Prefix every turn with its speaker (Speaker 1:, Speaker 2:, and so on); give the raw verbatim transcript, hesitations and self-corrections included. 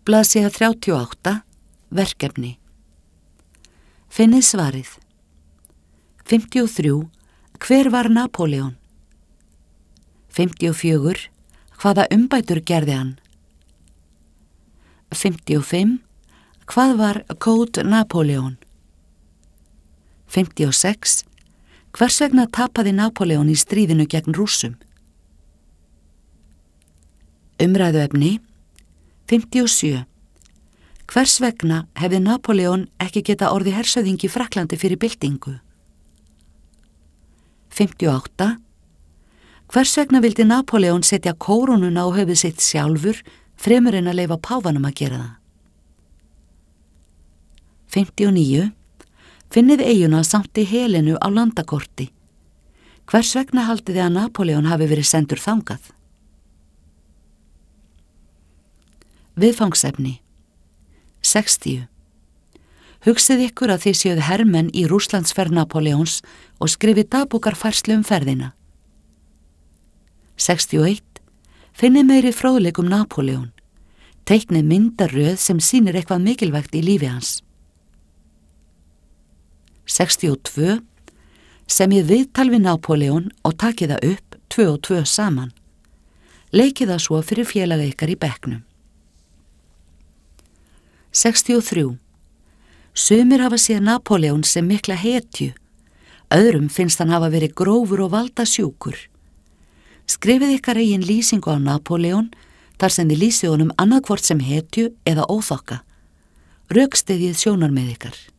Speaker 1: Blaðsíða þrjátíu og átta, verkefni. Finnið svarið. fimmtíu og þrjú. Hver var Napóleon? fimmtíu og fjögur. Hvaða umbætur gerði hann? fimmtíu og fimm. Hvað var Code Napóleon? fimmtíu og sex. Hvers vegna tapaði Napóleon í stríðinu gegn Rússum? Umræðuefni. fimmtíu og sjö. Hvers vegna hefði Napóleon ekki geta orði hershöfðingi í Frakklandi fyrir byltingu? fimmtíu og átta. Hvers vegna vildi Napóleon setja kórónuna á höfuð sitt sjálfur fremur en að leyfa páfanum að gera það? fimmtíu og níu. Finnið eyjuna samt í Helenu á landakorti. Hvers vegna haldiði að Napóleon hafi verið sendur þangað? Viðfangsefni. sextíu. Hugsið ykkur að þið séuð hermenn í Rússlandsferð Napóleons og skrifið dagbókarfærslu um ferðina. sextíu og eitt. Finnið meiri fróðleik um Napóleon. Teiknið myndaröð sem sýnir eitthvað mikilvægt í lífi hans. sextíu og tvö. Semjið viðtal við Napóleon og takið það upp tvö og tvö saman. Leikið það svo fyrir félaga ykkar í bekknum. sextíu og þrjú. Sumir hafa séð Napóleon sem mikla hetju, öðrum finnst hann hafa verið grófur og valdasjúkur. Skrifið ykkar eigin lýsingu á Napóleon þar sem þið lýsið honum annað hvort sem hetju eða óþokka. Rökstyðjið sjónarmið ykkar.